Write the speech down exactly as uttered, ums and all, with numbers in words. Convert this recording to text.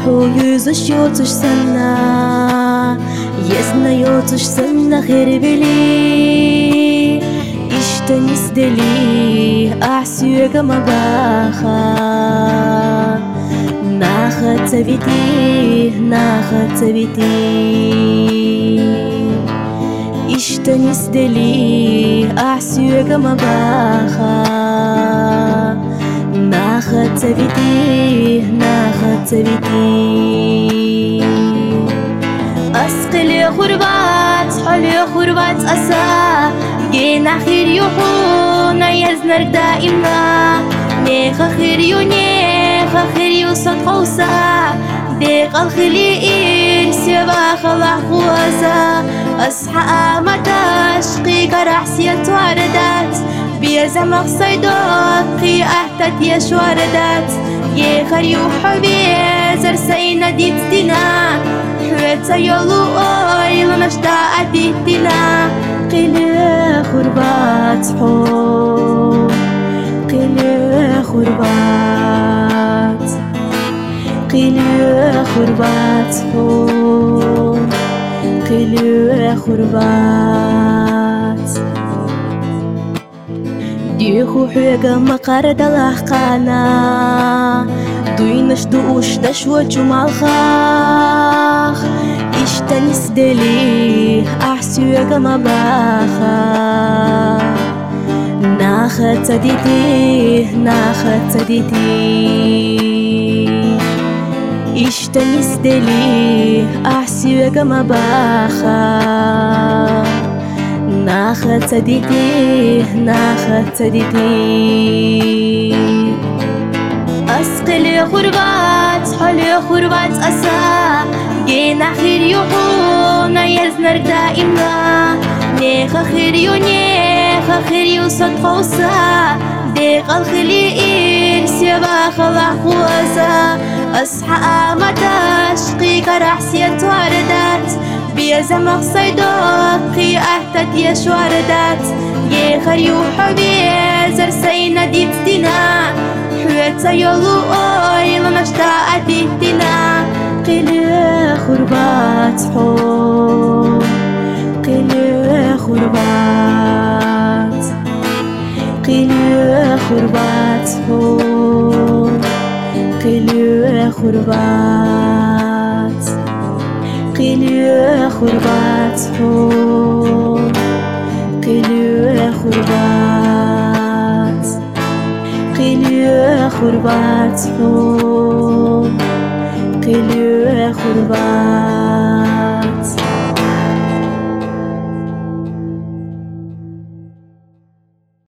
yüzüş yotuş sana Yesna yotuş sana herbeli İşten izdeli Ahsüyega mabaha Naha taviti Naha taviti İşten izdeli Ahsüyega mabaha Naha taviti Naha taviti أسقلي غربات حلي غربات أسا جينا خير يوحونا يزنر دائما نيخا خير يو نيخا خير يو صدقوسا ديق الخلي إرسي باخلا خوازا أصحى آمتاشقي كرحسية واردات بيزا مقصيدات قي أحتت يشواردات يخر يوحبي زرسينا ديتنا حويتا يولو أويل نشتاء ديتنا قيلي خربات حو قيلي خربات قيلي خربات حو قيلي خربات ديخو حيقا مقارد الأحقانا دوينش دوش دشوة جمالخاخ إشتنس دلي أحسويقا مباخا ناخا تديدي ناخا تديدي إشتنس دلي أحسويقا مباخا ناخا تديدي ناخا تديدي أسقلي غربات حلي غربات أسا جينا خير يوحونا يزنر دائما نيخا خير يو نيخا خير يو صدقوسا ديق الخلي إرسي باخلا خوازا أصحى آمتاشقي كرحسية واردات بيزا مقصيدات قي أحتت يشواردات يخر يوحبي زرسينا ديتنا حويتا يولو أويل نشتاء ديتنا قيلي خربات حو قيلي خربات قيلي خربات حو قيلي خربات قيلي خربات حو قيلي خربات قيلي خربات حو قيلي خربات